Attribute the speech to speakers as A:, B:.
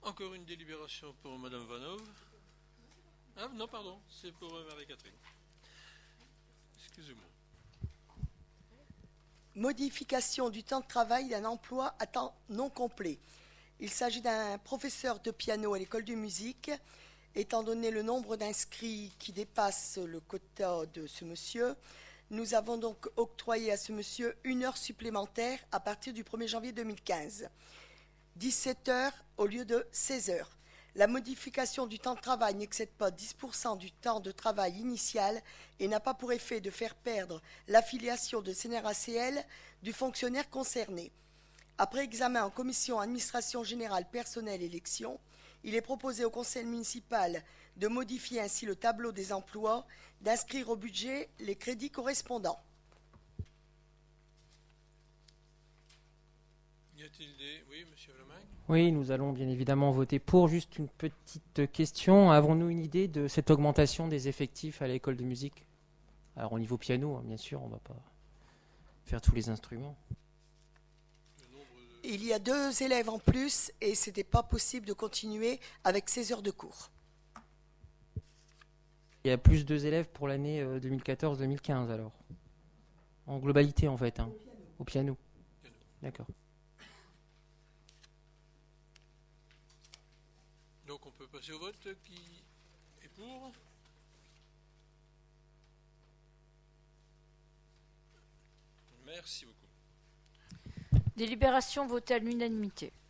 A: Encore une délibération pour Madame Vanove. Ah non, pardon, c'est pour Marie-Catherine. Excusez-moi.
B: Modification du temps de travail d'un emploi à temps non complet. Il s'agit d'un professeur de piano à l'école de musique. Étant donné le nombre d'inscrits qui dépasse le quota de ce monsieur, nous avons donc octroyé à ce monsieur 1 heure supplémentaire à partir du 1er janvier 2015. 17 heures au lieu de 16 heures. La modification du temps de travail n'excède pas 10% du temps de travail initial et n'a pas pour effet de faire perdre l'affiliation de CNRACL du fonctionnaire concerné. Après examen en commission administration générale personnelle élection, il est proposé au conseil municipal de modifier ainsi le tableau des emplois, d'inscrire au budget les crédits correspondants.
A: Y a-t-il des... Oui, monsieur Vlaminck.
C: Oui, nous allons bien évidemment voter pour. Juste une petite question. Avons-nous une idée de cette augmentation des effectifs à l'école de musique? Alors au niveau piano, bien sûr, on ne va pas faire tous les instruments.
B: Il y a 2 élèves en plus et ce n'était pas possible de continuer avec 16 heures de cours.
C: Il y a plus 2 élèves pour l'année 2014-2015 alors. En globalité en fait, hein. Au piano. D'accord.
A: Donc on peut passer au vote. Qui est pour? Merci beaucoup.
D: Délibération votée à l'unanimité.